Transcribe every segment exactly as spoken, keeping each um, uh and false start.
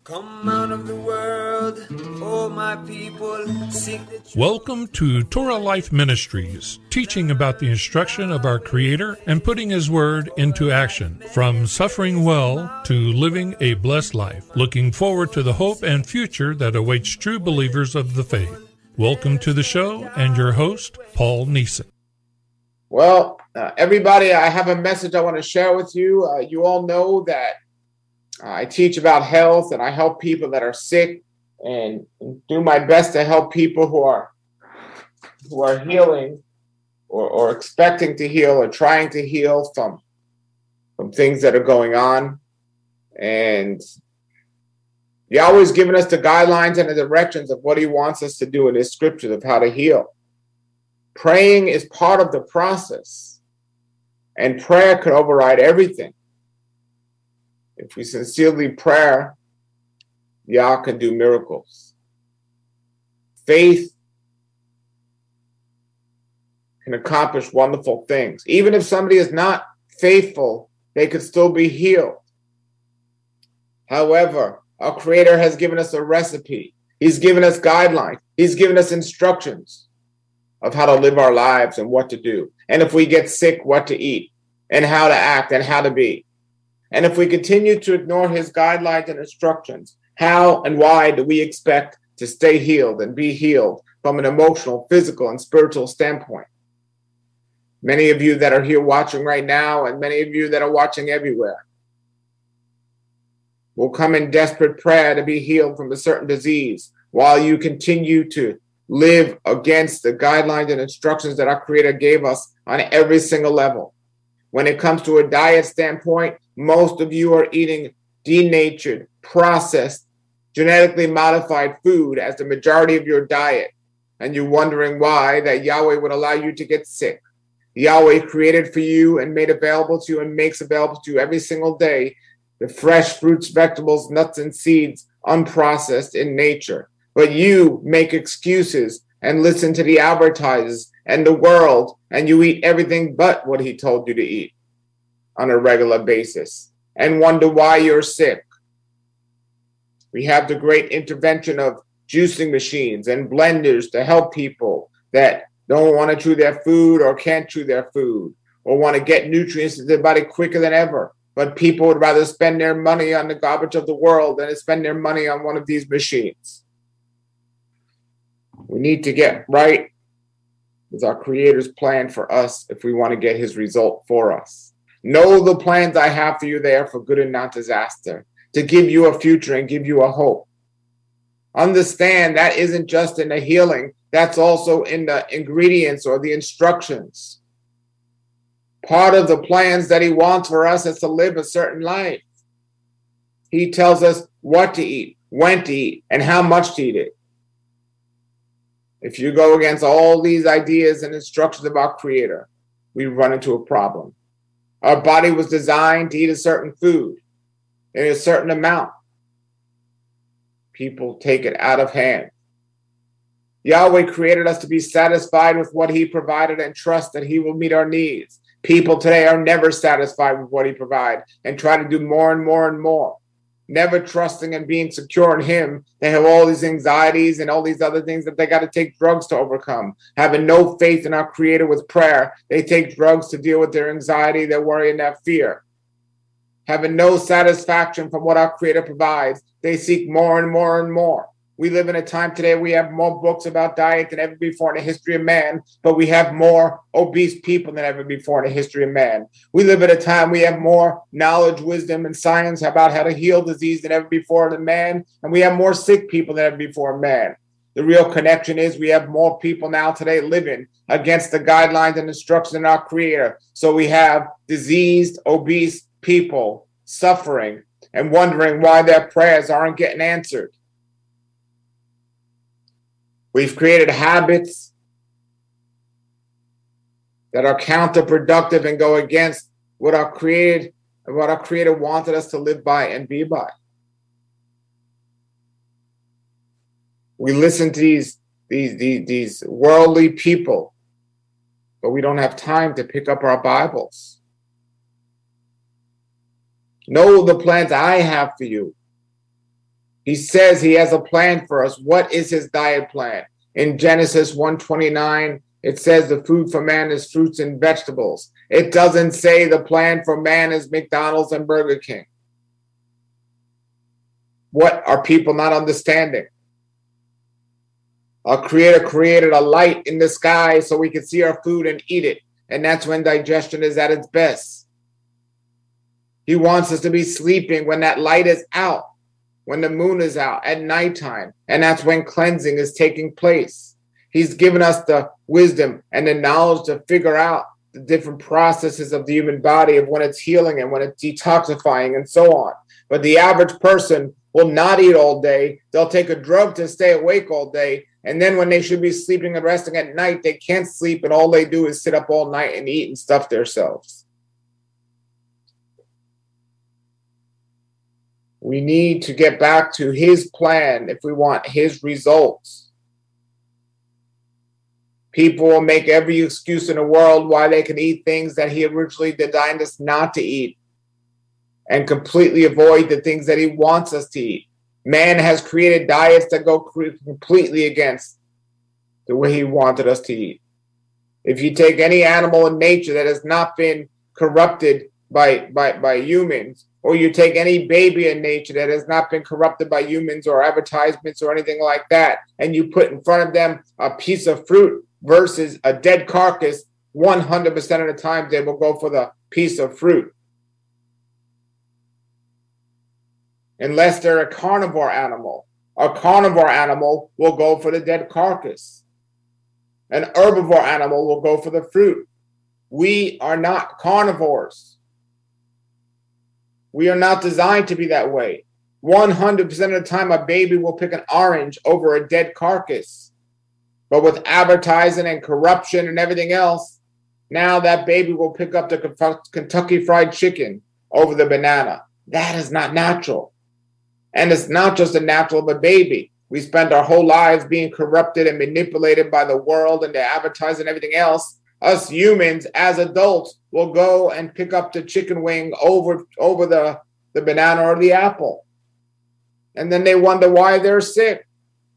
Come out of the world, oh my people, seek the truth. Welcome to Torah Life Ministries, teaching about the instruction of our Creator and putting His Word into action. From suffering well to living a blessed life, looking forward to the hope and future that awaits true believers of the faith. Welcome to the show and your host, Paul Neeson. Well, uh, everybody, I have a message I want to share with you. Uh, you all know that I teach about health and I help people that are sick and do my best to help people who are who are healing or, or expecting to heal or trying to heal from, from things that are going on. And Yahweh's given us the guidelines and the directions of what He wants us to do in His scriptures of how to heal. Praying is part of the process, and prayer could override everything. If we sincerely pray, Yah can do miracles. Faith can accomplish wonderful things. Even if somebody is not faithful, they could still be healed. However, our Creator has given us a recipe. He's given us guidelines. He's given us instructions of how to live our lives and what to do. And if we get sick, what to eat and how to act and how to be. And if we continue to ignore His guidelines and instructions, how and why do we expect to stay healed and be healed from an emotional, physical, and spiritual standpoint? Many of you that are here watching right now, and many of you that are watching everywhere, will come in desperate prayer to be healed from a certain disease while you continue to live against the guidelines and instructions that our Creator gave us on every single level. When it comes to a diet standpoint, most of you are eating denatured, processed, genetically modified food as the majority of your diet. And you're wondering why that Yahweh would allow you to get sick. Yahweh created for you and made available to you and makes available to you every single day the fresh fruits, vegetables, nuts, and seeds, unprocessed in nature. But you make excuses and listen to the advertisers and the world, and you eat everything but what He told you to eat on a regular basis and wonder why you're sick. We have the great intervention of juicing machines and blenders to help people that don't want to chew their food or can't chew their food or want to get nutrients into their body quicker than ever. But people would rather spend their money on the garbage of the world than to spend their money on one of these machines. We need to get right with our Creator's plan for us if we want to get His result for us. Know the plans I have for you there for good and not disaster, to give you a future and give you a hope. Understand that isn't just in the healing, that's also in the ingredients or the instructions. Part of the plans that He wants for us is to live a certain life. He tells us what to eat, when to eat, and how much to eat it. If you go against all these ideas and instructions of our Creator, we run into a problem. Our body was designed to eat a certain food in a certain amount. People take it out of hand. Yahweh created us to be satisfied with what He provided and trust that He will meet our needs. People today are never satisfied with what He provides and try to do more and more and more. Never trusting and being secure in Him. They have all these anxieties and all these other things that they got to take drugs to overcome. Having no faith in our Creator with prayer, they take drugs to deal with their anxiety, their worry, and their fear. Having no satisfaction from what our Creator provides, they seek more and more and more. We live in a time today we have more books about diet than ever before in the history of man, but we have more obese people than ever before in the history of man. We live at a time we have more knowledge, wisdom, and science about how to heal disease than ever before in man, and we have more sick people than ever before in man. The real connection is we have more people now today living against the guidelines and instructions of our Creator. So we have diseased, obese people suffering and wondering why their prayers aren't getting answered. We've created habits that are counterproductive and go against what our created and what our Creator wanted us to live by and be by. We listen to these, these, these, these worldly people, but we don't have time to pick up our Bibles. Know the plans I have for you. He says he has a plan for us. What is his diet plan? In Genesis one twenty-nine, it says the food for man is fruits and vegetables. It doesn't say the plan for man is McDonald's and Burger King. What are people not understanding? Our Creator created a light in the sky so we can see our food and eat it. And that's when digestion is at its best. He wants us to be sleeping when that light is out, when the moon is out at nighttime. And that's when cleansing is taking place. He's given us the wisdom and the knowledge to figure out the different processes of the human body, of when it's healing and when it's detoxifying and so on. But the average person will not eat all day. They'll take a drug to stay awake all day. And then when they should be sleeping and resting at night, they can't sleep, and all they do is sit up all night and eat and stuff themselves. We need to get back to his plan if we want his results. People will make every excuse in the world why they can eat things that he originally designed us not to eat, and completely avoid the things that he wants us to eat. Man has created diets that go completely against the way he wanted us to eat. If you take any animal in nature that has not been corrupted by, by, by humans, or you take any baby in nature that has not been corrupted by humans or advertisements or anything like that, and you put in front of them a piece of fruit versus a dead carcass, one hundred percent of the time they will go for the piece of fruit. Unless they're a carnivore animal. A carnivore animal will go for the dead carcass. An herbivore animal will go for the fruit. We are not carnivores. We are not designed to be that way. one hundred percent of the time, a baby will pick an orange over a dead carcass. But with advertising and corruption and everything else, now that baby will pick up the Kentucky Fried Chicken over the banana. That is not natural. And it's not just the natural of a baby. We spend our whole lives being corrupted and manipulated by the world and the advertising and everything else. Us humans, as adults, will go and pick up the chicken wing over, over the, the banana or the apple. And then they wonder why they're sick.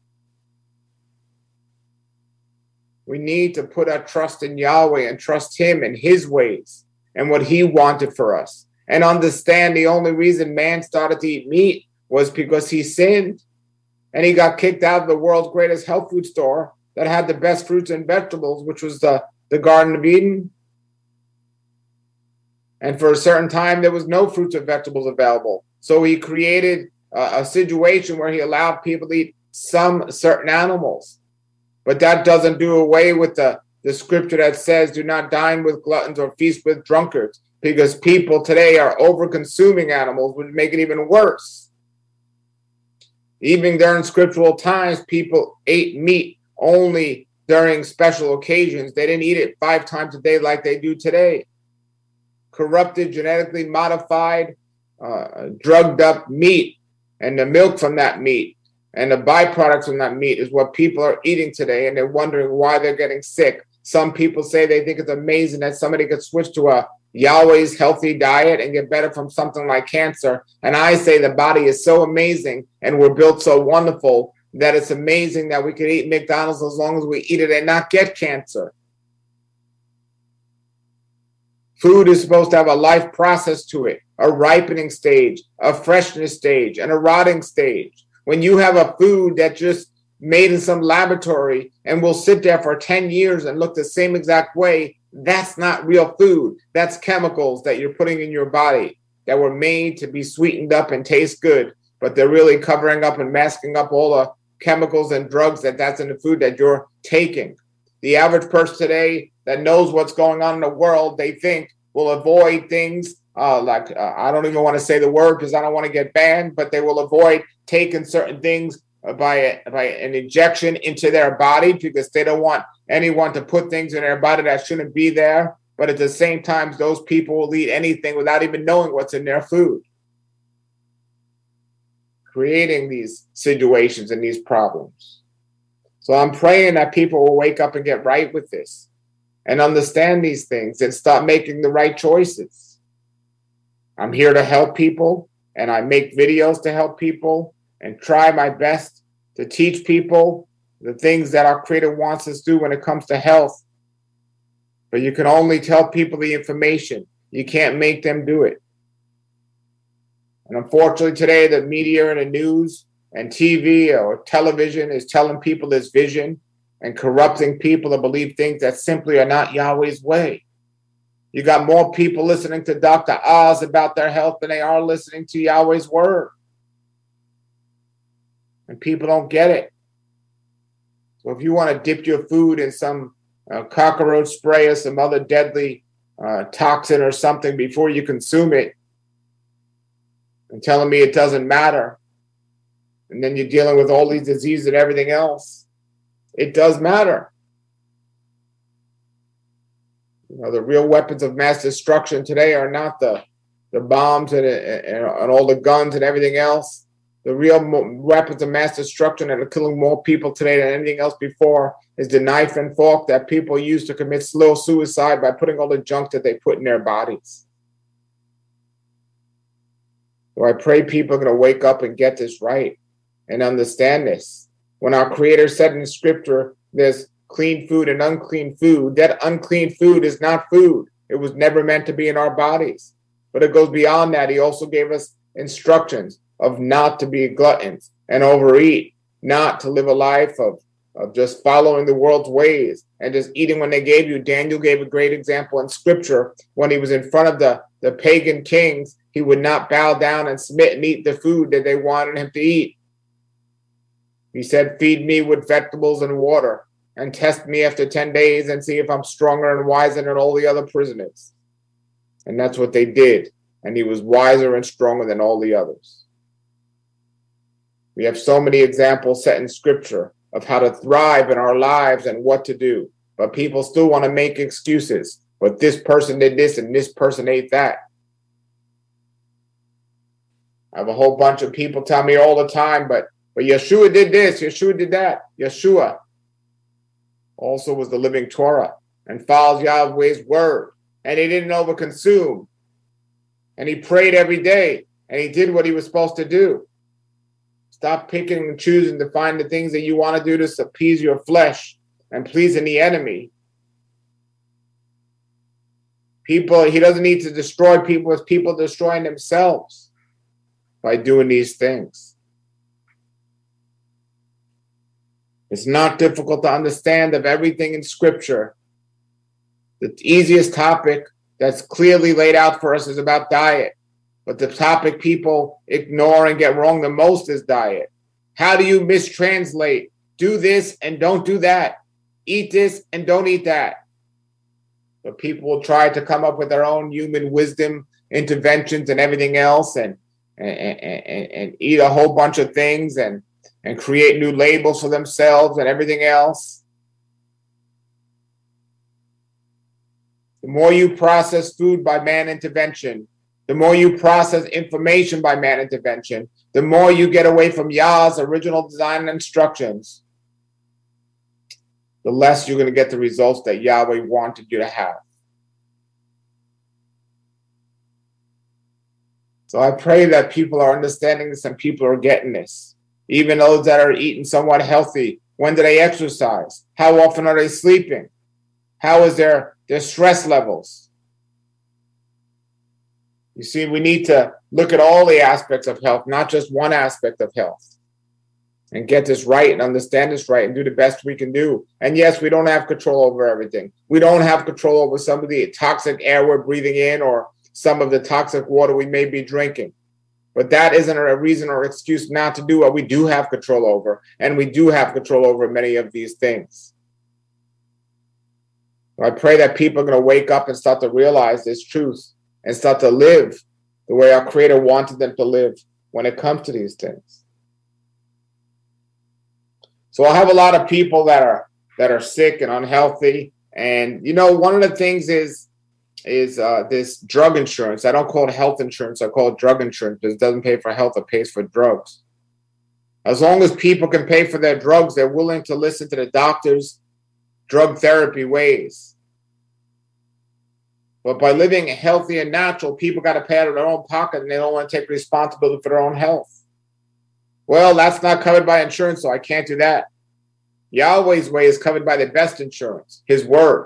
We need to put our trust in Yahweh and trust him and his ways and what he wanted for us. And understand the only reason man started to eat meat was because he sinned. And he got kicked out of the world's greatest health food store that had the best fruits and vegetables, which was the, the Garden of Eden. And for a certain time, there was no fruits or vegetables available. So he created a, a situation where he allowed people to eat some certain animals. But that doesn't do away with the, the scripture that says, do not dine with gluttons or feast with drunkards, because people today are over-consuming animals, which make it even worse. Even during scriptural times, people ate meat only during special occasions. They didn't eat it five times a day like they do today. Corrupted, genetically modified, uh, drugged up meat, and the milk from that meat and the byproducts from that meat is what people are eating today, and they're wondering why they're getting sick. Some people say they think it's amazing that somebody could switch to a Yahweh's healthy diet and get better from something like cancer. And I say the body is so amazing and we're built so wonderful that it's amazing that we can eat McDonald's as long as we eat it and not get cancer. Food is supposed to have a life process to it, a ripening stage, a freshness stage, and a rotting stage. When you have a food that just made in some laboratory and will sit there for ten years and look the same exact way, that's not real food. That's chemicals that you're putting in your body that were made to be sweetened up and taste good, but they're really covering up and masking up all the chemicals and drugs that that's in the food that you're taking. The average person today that knows what's going on in the world, they think will avoid things uh, like, uh, I don't even want to say the word because I don't want to get banned, but they will avoid taking certain things by, a, by an injection into their body because they don't want anyone to put things in their body that shouldn't be there. But at the same time, those people will eat anything without even knowing what's in their food, creating these situations and these problems. So I'm praying that people will wake up and get right with this and understand these things and start making the right choices. I'm here to help people, and I make videos to help people, and try my best to teach people the things that our Creator wants us to do when it comes to health. But you can only tell people the information. You can't make them do it. And unfortunately today, the media and the news and T V or television is telling people this vision and corrupting people to believe things that simply are not Yahweh's way. You got more people listening to Doctor Oz about their health than they are listening to Yahweh's word. And people don't get it. So if you want to dip your food in some uh, cockroach spray or some other deadly uh, toxin or something before you consume it, and telling me it doesn't matter, and then you're dealing with all these diseases and everything else, it does matter. You know, the real weapons of mass destruction today are not the, the bombs and, and, and all the guns and everything else. The real weapons of mass destruction that are killing more people today than anything else before is the knife and fork that people use to commit slow suicide by putting all the junk that they put in their bodies. So I pray people are going to wake up and get this right and understand this. When our Creator said in Scripture, there's clean food and unclean food, that unclean food is not food. It was never meant to be in our bodies. But it goes beyond that. He also gave us instructions of not to be gluttons and overeat, not to live a life of, of just following the world's ways and just eating when they gave you. Daniel gave a great example in Scripture when he was in front of the, the pagan kings. He would not bow down and submit and eat the food that they wanted him to eat. He said, feed me with vegetables and water and test me after ten days and see if I'm stronger and wiser than all the other prisoners. And that's what they did. And he was wiser and stronger than all the others. We have so many examples set in Scripture of how to thrive in our lives and what to do. But people still want to make excuses. But this person did this and this person ate that. I have a whole bunch of people tell me all the time, but, but Yeshua did this, Yeshua did that. Yeshua also was the living Torah and follows Yahweh's word. And he didn't overconsume. And he prayed every day. And he did what he was supposed to do. Stop picking and choosing to find the things that you want to do to appease your flesh and pleasing the enemy. People, he doesn't need to destroy people. It's people destroying themselves by doing these things. It's not difficult to understand of everything in Scripture. The easiest topic that's clearly laid out for us is about diet. But the topic people ignore and get wrong the most is diet. How do you mistranslate? Do this and don't do that. Eat this and don't eat that. But people will try to come up with their own human wisdom, interventions and everything else, and and, and, and eat a whole bunch of things and, and create new labels for themselves and everything else. The more you process food by man intervention, the more you process information by man intervention, the more you get away from Yah's original design and instructions, the less you're going to get the results that Yahweh wanted you to have. So I pray that people are understanding this and people are getting this. Even those that are eating somewhat healthy, when do they exercise? How often are they sleeping? How is their, their stress levels? You see, we need to look at all the aspects of health, not just one aspect of health, and get this right and understand this right and do the best we can do. And yes, we don't have control over everything. We don't have control over some of the toxic air we're breathing in or some of the toxic water we may be drinking. But that isn't a reason or excuse not to do what we do have control over. And we do have control over many of these things. So I pray that people are going to wake up and start to realize this truth and start to live the way our Creator wanted them to live when it comes to these things. So I have a lot of people that are that are sick and unhealthy. And, you know, one of the things is, is uh, this drug insurance. I don't call it health insurance. I call it drug insurance because it doesn't pay for health. It pays for drugs. As long as people can pay for their drugs, they're willing to listen to the doctor's drug therapy ways. But by living healthy and natural, people got to pay out of their own pocket and they don't want to take responsibility for their own health. Well, that's not covered by insurance, so I can't do that. Yahweh's way is covered by the best insurance, his word.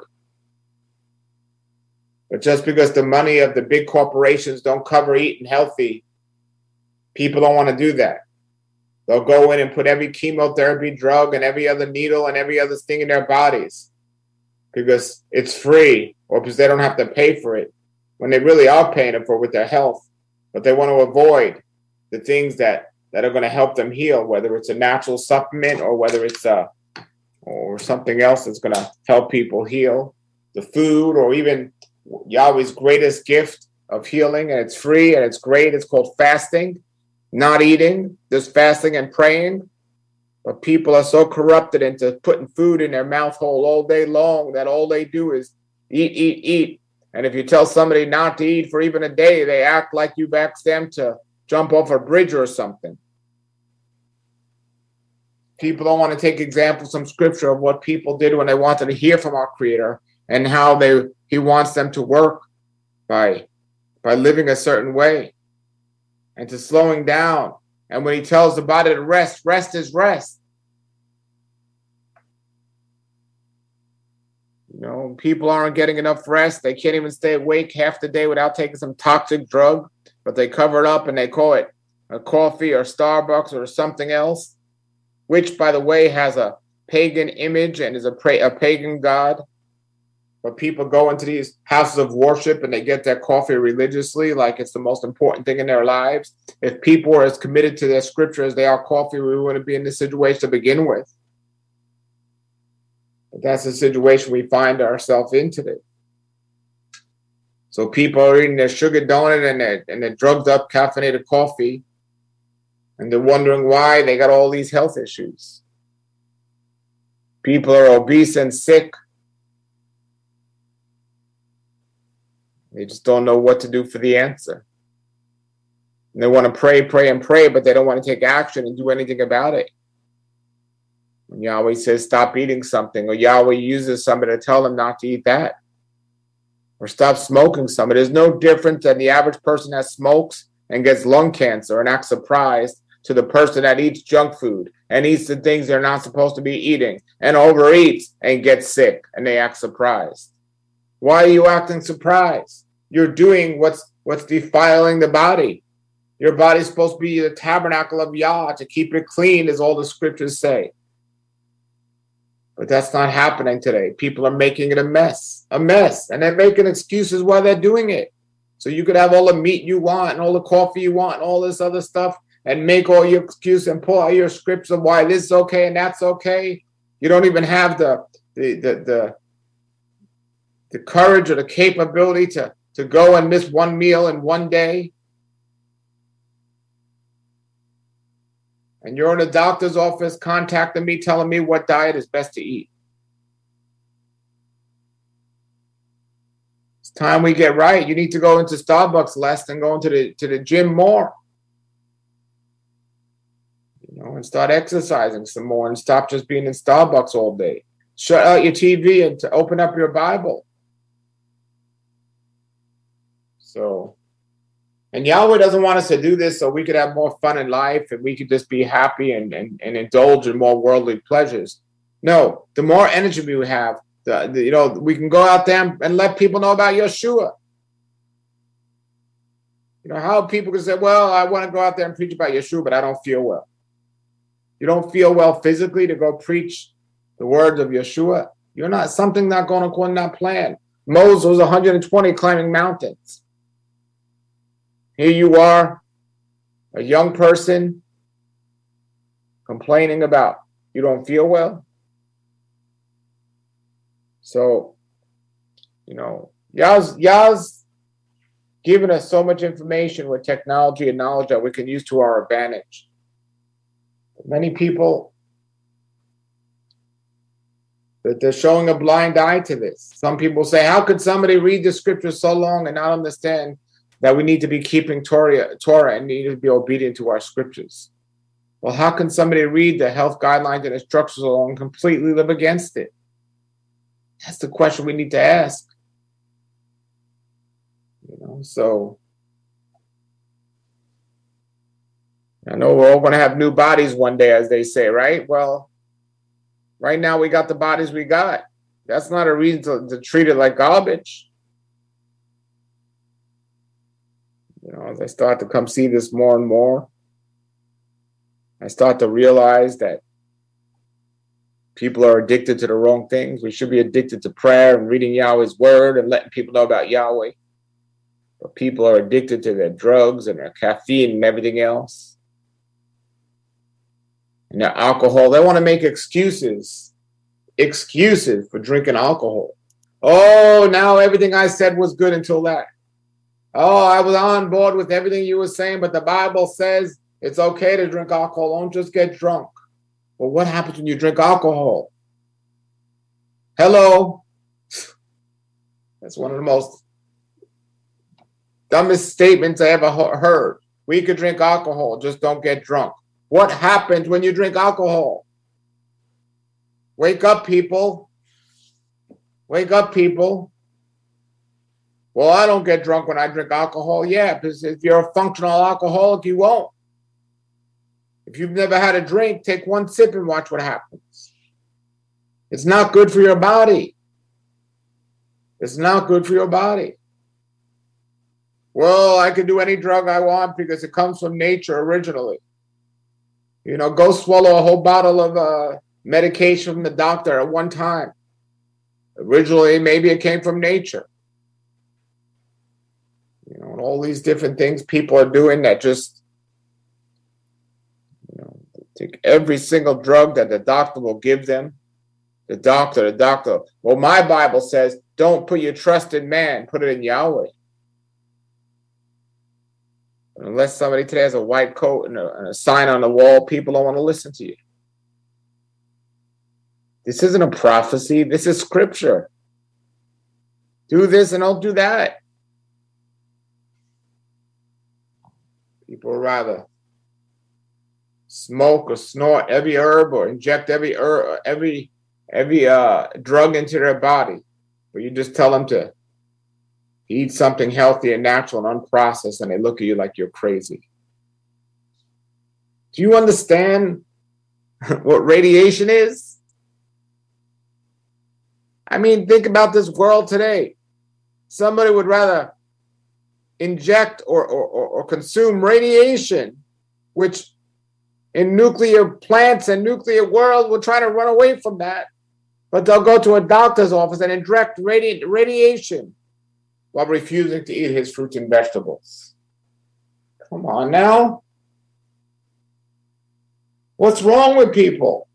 But just because the money of the big corporations don't cover eating healthy, people don't want to do that. They'll go in and put every chemotherapy drug and every other needle and every other thing in their bodies because it's free or because they don't have to pay for it when they really are paying it for with their health. But they want to avoid the things that, that are going to help them heal, whether it's a natural supplement or whether it's a, or something else that's going to help people heal. The food or even Yahweh's greatest gift of healing, and it's free and it's great. It's called fasting. Not eating, just fasting and praying. But people are so corrupted into putting food in their mouth hole all day long that all they do is eat, eat, eat. And if you tell somebody not to eat for even a day, they act like you've asked them to jump off a bridge or something. People don't want to take examples from scripture of what people did when they wanted to hear from our Creator and how they he wants them to work by, by living a certain way. And to slowing down. And when he tells the body to rest, rest is rest. You know, people aren't getting enough rest. They can't even stay awake half the day without taking some toxic drug, but they cover it up and they call it a coffee or Starbucks or something else, which, by the way, has a pagan image and is a, pra- a pagan god. But people go into these houses of worship and they get their coffee religiously, like it's the most important thing in their lives. If people are as committed to their scripture as they are coffee, we wouldn't be in this situation to begin with. But that's the situation we find ourselves in today. So people are eating their sugar donut and their, and their drugged up caffeinated coffee, and they're wondering why they got all these health issues. People are obese and sick. They just don't know what to do for the answer. And they want to pray, pray, and pray, but they don't want to take action and do anything about it. When Yahweh says stop eating something, or Yahweh uses somebody to tell them not to eat that, or stop smoking something, there's no difference than the average person that smokes and gets lung cancer and acts surprised to the person that eats junk food and eats the things they're not supposed to be eating and overeats and gets sick and they act surprised. Why are you acting surprised? You're doing what's what's defiling the body. Your body's supposed to be the tabernacle of Yah, to keep it clean, as all the scriptures say. But that's not happening today. People are making it a mess, a mess, and they're making excuses why they're doing it. So you could have all the meat you want and all the coffee you want and all this other stuff and make all your excuses and pull out your scripts of why this is okay and that's okay. You don't even have the the the the, the courage or the capability to to go and miss one meal in one day. And you're in a doctor's office contacting me, telling me what diet is best to eat. It's time we get right. You need to go into Starbucks less and go into the to the gym more. You know, and start exercising some more and stop just being in Starbucks all day. Shut out your T V and to open up your Bible. So, and Yahweh doesn't want us to do this so we could have more fun in life and we could just be happy and, and, and indulge in more worldly pleasures. No, the more energy we have, the, the you know, we can go out there and let people know about Yeshua. You know, how people can say, well, I want to go out there and preach about Yeshua, but I don't feel well. You don't feel well physically to go preach the words of Yeshua. You're not, something not going according to that plan. Moses was one hundred twenty climbing mountains. Here you are, a young person, complaining about you don't feel well. So, you know, Yah's, Yah's given us so much information with technology and knowledge that we can use to our advantage. Many people, that they're showing a blind eye to this. Some people say, how could somebody read the scriptures so long and not understand that we need to be keeping Torah, Torah and need to be obedient to our scriptures? Well, how can somebody read the health guidelines and instructions along and completely live against it? That's the question we need to ask. You know, so I know we're all going to have new bodies one day, as they say, right? Well, right now we got the bodies we got. That's not a reason to, to treat it like garbage. You know, as I start to come see this more and more, I start to realize that people are addicted to the wrong things. We should be addicted to prayer and reading Yahweh's word and letting people know about Yahweh. But people are addicted to their drugs and their caffeine and everything else. And their alcohol. They want to make excuses, excuses for drinking alcohol. Oh, now everything I said was good until that. Oh, I was on board with everything you were saying, but the Bible says it's okay to drink alcohol. Don't just get drunk. Well, what happens when you drink alcohol? Hello? That's one of the most dumbest statements I ever heard. We could drink alcohol, just don't get drunk. What happens when you drink alcohol? Wake up, people. Wake up, people. Well, I don't get drunk when I drink alcohol. Yeah, because if you're a functional alcoholic, you won't. If you've never had a drink, take one sip and watch what happens. It's not good for your body. It's not good for your body. Well, I can do any drug I want because it comes from nature originally. You know, go swallow a whole bottle of uh, medication from the doctor at one time. Originally, maybe it came from nature. You know, and all these different things people are doing that just, you know, take every single drug that the doctor will give them. The doctor, the doctor. Well, my Bible says, don't put your trust in man, put it in Yahweh. Unless somebody today has a white coat and a, and a sign on the wall, people don't want to listen to you. This isn't a prophecy. This is scripture. Do this and don't do that. People would rather smoke or snort every herb or inject every herb, every every uh, drug into their body. But you just tell them to eat something healthy and natural and unprocessed, and they look at you like you're crazy. Do you understand what radiation is? I mean, think about this world today. Somebody would rather inject or, or, or, or consume radiation, which in nuclear plants and nuclear world, we're trying to run away from that. But they'll go to a doctor's office and inject radi- radiation while refusing to eat his fruits and vegetables. Come on now. What's wrong with people?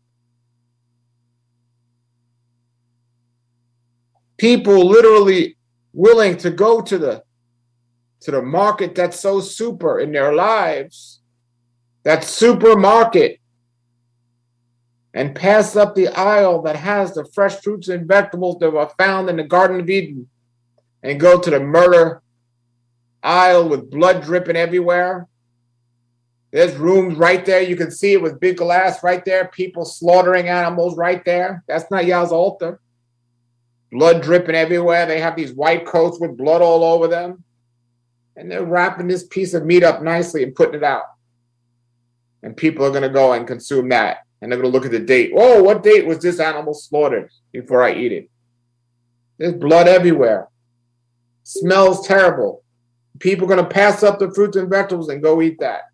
People literally willing to go to the to the market that's so super in their lives, that supermarket, and pass up the aisle that has the fresh fruits and vegetables that were found in the Garden of Eden, and go to the murder aisle with blood dripping everywhere. There's rooms right there. You can see it with big glass right there. People slaughtering animals right there. That's not Yah's altar. Blood dripping everywhere. They have these white coats with blood all over them. And they're wrapping this piece of meat up nicely and putting it out. And people are going to go and consume that. And they're going to look at the date. Oh, what date was this animal slaughtered before I eat it? There's blood everywhere. Smells terrible. People are going to pass up the fruits and vegetables and go eat that.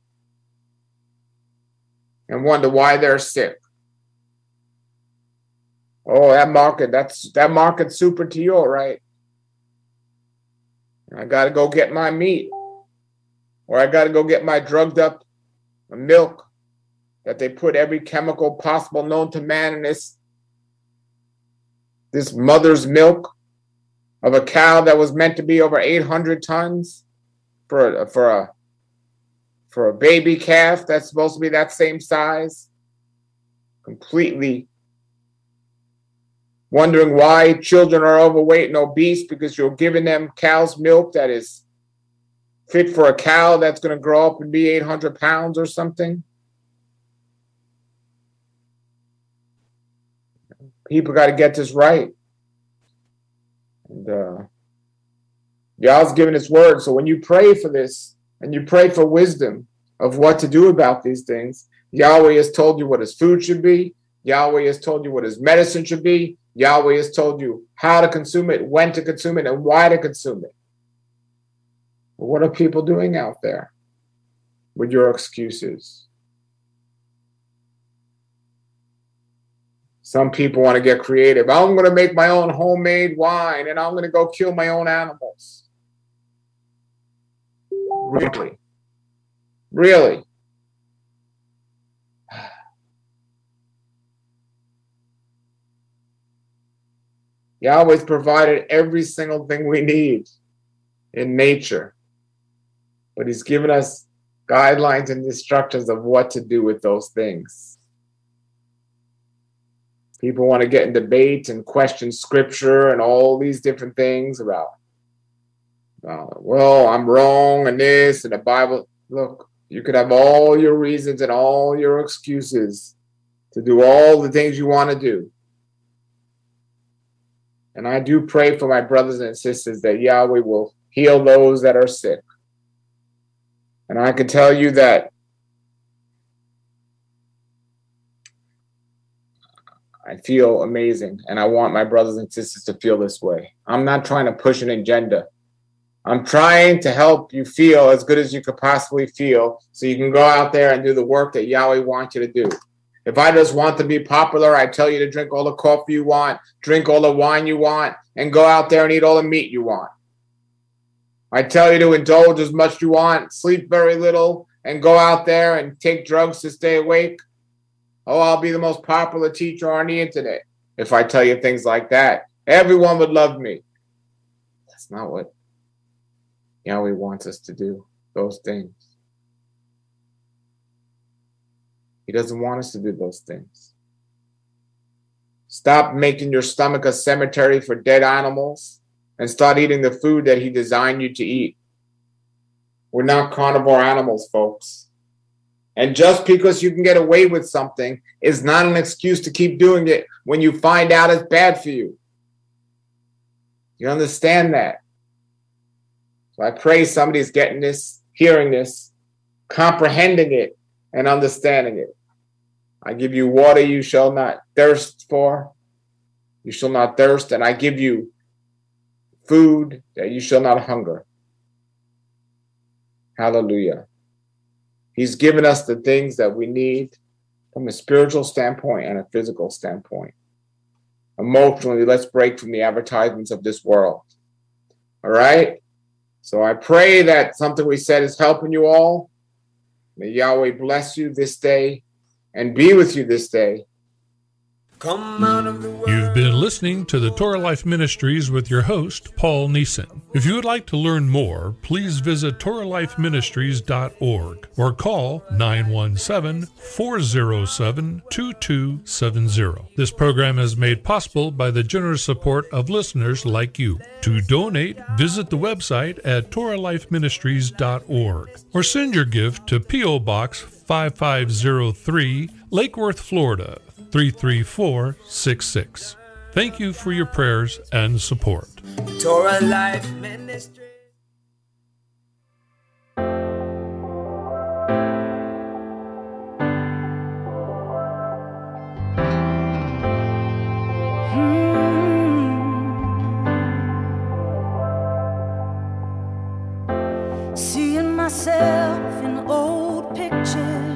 And wonder why they're sick. Oh, that market, that's that market's super to you, right? I got to go get my meat. Or I got to go get my drugged up milk that they put every chemical possible known to man in this, this mother's milk of a cow that was meant to be over eight hundred tons for a, for a, for a baby calf that's supposed to be that same size. Completely wondering why children are overweight and obese because you're giving them cow's milk that is fit for a cow that's going to grow up and be eight hundred pounds or something. People got to get this right. And uh, Yah's given his word. So when you pray for this and you pray for wisdom, of what to do about these things. Yahweh has told you what his food should be. Yahweh has told you what his medicine should be. Yahweh has told you how to consume it, when to consume it, and why to consume it. But what are people doing out there with your excuses? Some people want to get creative. I'm going to make my own homemade wine, and I'm going to go kill my own animals. Really? Really? Yahweh's provided every single thing we need in nature, but he's given us guidelines and instructions of what to do with those things. People want to get in debate and question scripture and all these different things about, uh, well, I'm wrong and this and the Bible. Look, you could have all your reasons and all your excuses to do all the things you want to do. And I do pray for my brothers and sisters that Yahweh will heal those that are sick. And I can tell you that I feel amazing, and I want my brothers and sisters to feel this way. I'm not trying to push an agenda. I'm trying to help you feel as good as you could possibly feel so you can go out there and do the work that Yahweh wants you to do. If I just want to be popular, I tell you to drink all the coffee you want, drink all the wine you want, and go out there and eat all the meat you want. I tell you to indulge as much as you want, sleep very little, and go out there and take drugs to stay awake. Oh, I'll be the most popular teacher on the internet. If I tell you things like that, everyone would love me. That's not what Yahweh wants us to do, those things. He doesn't want us to do those things. Stop making your stomach a cemetery for dead animals and start eating the food that he designed you to eat. We're not carnivore animals, folks. And just because you can get away with something is not an excuse to keep doing it when you find out it's bad for you. You understand that? So I pray somebody's getting this, hearing this, comprehending it, and understanding it. I give you water you shall not thirst for. You shall not thirst. And I give you food that you shall not hunger. Hallelujah. He's given us the things that we need from a spiritual standpoint and a physical standpoint. Emotionally, let's break from the advertisements of this world. All right? So I pray that something we said is helping you all. May Yahweh bless you this day and be with you this day. Come out of the world. You've been listening to the Torah Life Ministries with your host, Paul Neeson. If you would like to learn more, please visit Torah Life Ministries dot org or call nine one seven, four zero seven, two two seven zero. This program is made possible by the generous support of listeners like you. To donate, visit the website at Torah Life Ministries dot org or send your gift to P O Box five five zero three, Lake Worth, Florida, three three four six six. Thank you for your prayers and support. Torah Life Ministry. Hmm. Seeing myself in old pictures,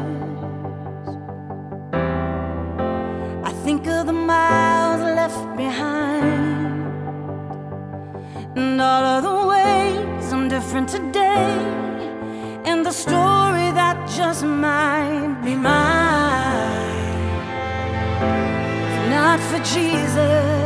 think of the miles left behind, and all of the ways I'm different today, and the story that just might be mine. If not for Jesus,